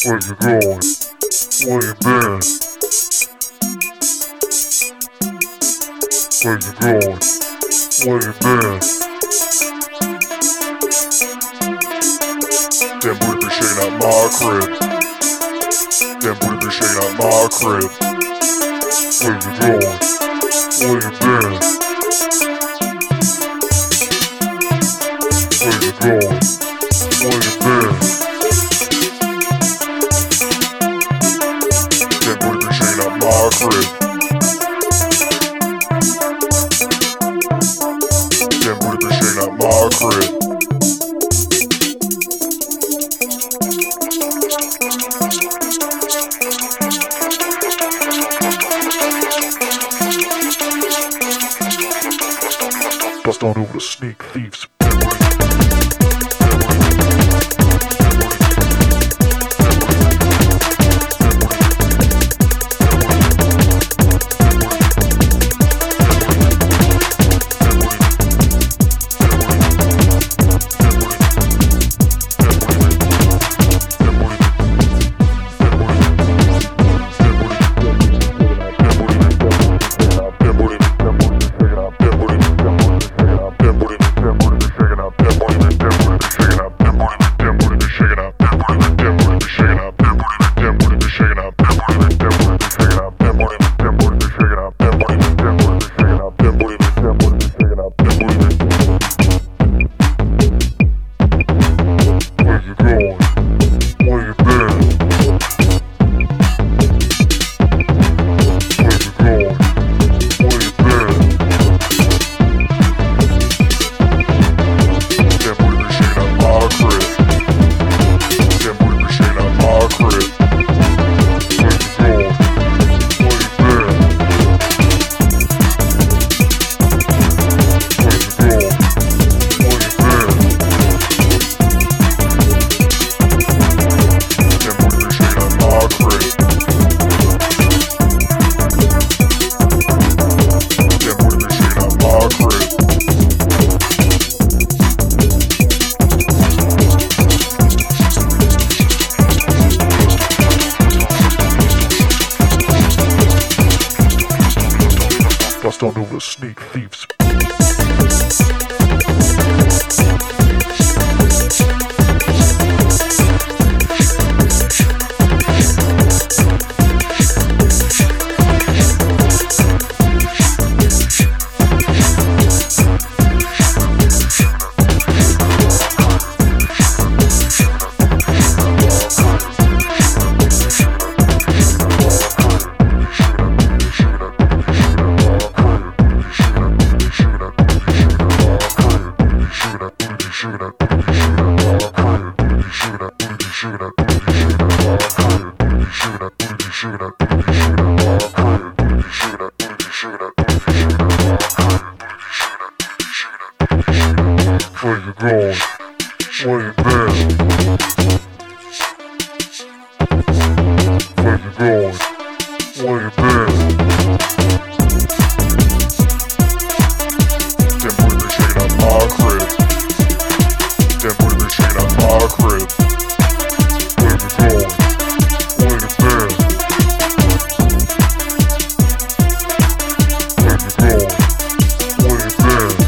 Where you going? Where you been? Where you going? Where you been? That booty been shaking out my crib. That booty been shaking out my crib. Where you going? Where you been? Where you going? Where you been? That booty been shaking out my crib. That booty been shaking out my crib. Bust on over the sneak thieves. Bust on over the sneak thieves. Where you going? Where you been? Where you going? Where you been? That booty been shaking out my crib. That booty been shaking out my crib. Where you going? Where you been? Where you going? Where you been?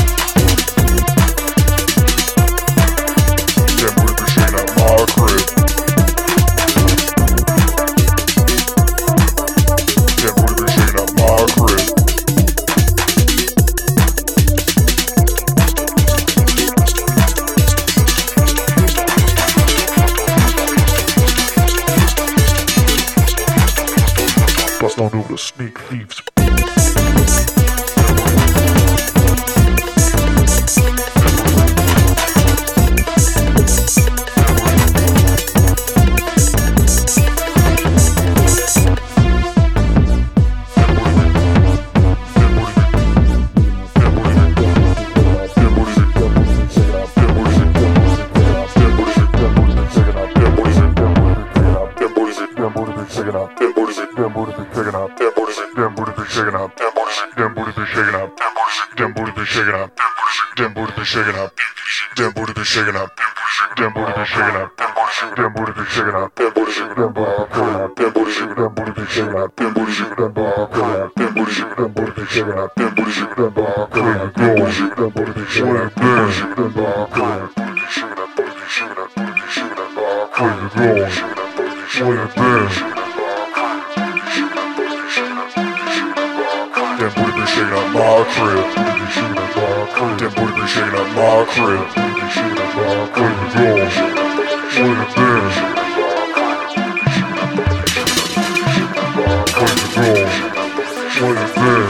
Bust on over the sneak thieves. Them booty be shaking up. Them booty be shaking up. Them booty be shaking up. Them booty be shaking up. Them booty be shaking up. Them booty be shaking up. Them booty be shaking up. Them booty be shaking up. Them booty shaking up. Them booty shaking up. Them booty be shaking up. Them booty shaking up. Them booty shaking up. Them booty be shaking up. Them booty shaking up. Them booty shaking up. Them booty be shaking up. Them booty shaking up. Booty be shaking up. Booty be shaking up. Booty be shaking up. Where you going? Where you been? Them booty be shaking up my crib. Them booty be shaking up my crib. Where you going? Where you been? Where you going? Where you been?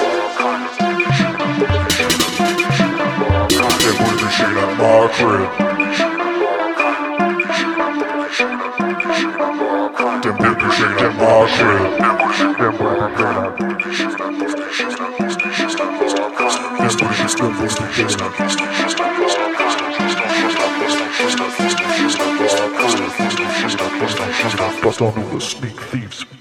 Them booty be shaking up my crib. Them booty be shaking up my crib. Them booty be shaking up. Bust on the sneak thieves.